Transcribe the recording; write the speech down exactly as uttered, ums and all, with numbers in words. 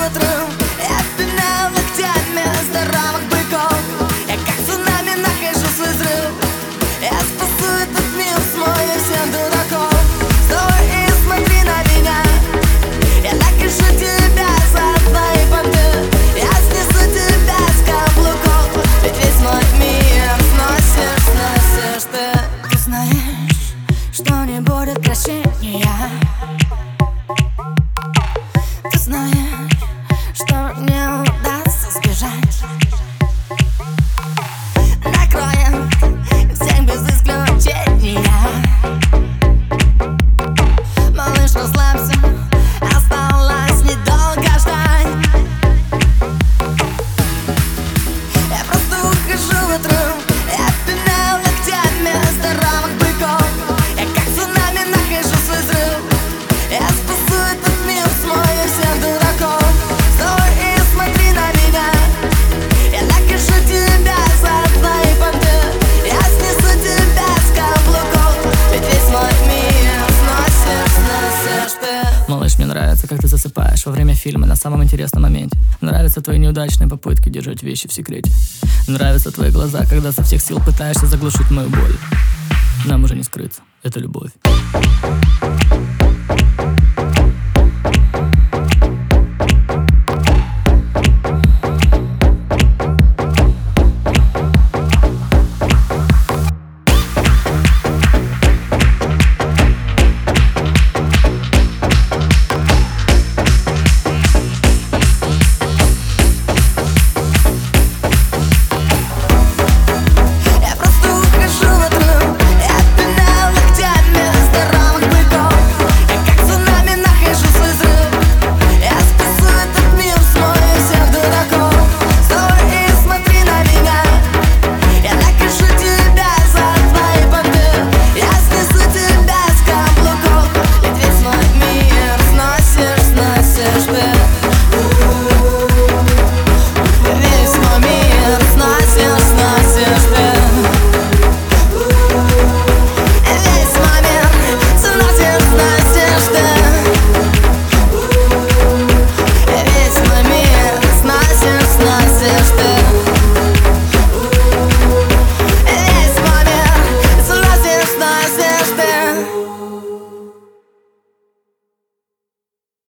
утром, я пинаю локтями здоровых быков. Я как цунами нахожу свой взрыв. Я спасу этот мир, смою всех дураков. Стой и смотри на меня. Я накажу тебя за твои понты. Я снесу тебя с каблуков. Ведь весь мой мир сносишь, сносишь ты. Ты знаешь, что не будет прощения. Ты знаешь, что не удастся сбежать. Накроем всех без исключения. Малыш, расслабься, осталось недолго ждать. Я просто ухожу в утром, я пинаю локтями здоровых быков. Я как цунами нахожу свой взрыв. Я спасу этот мир, смою всех дураков. Стой и смотри на меня. Я накажу тебя за твои понты. Я снесу тебя с каблуков. Ведь весь мой мир сносишь, сносишь ты. Малыш, мне нравится, как ты засыпаешь во время фильма на самом интересном моменте. Нравятся твои неудачные попытки держать вещи в секрете. Нравятся твои глаза, когда со всех сил пытаешься заглушить мою боль. Нам уже не скрыться, это любовь.